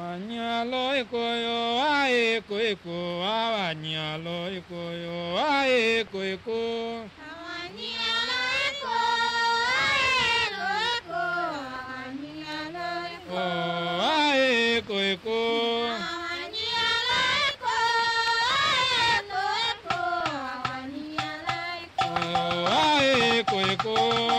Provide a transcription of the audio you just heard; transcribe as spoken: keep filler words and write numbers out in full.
Anyalo ikoyo ae koiko awanyalo ikoyo ae koiko Awanyalo iko ae koiko Awanyalo iko ae koiko Awanyalo iko ae koiko Awanyalo iko ae koiko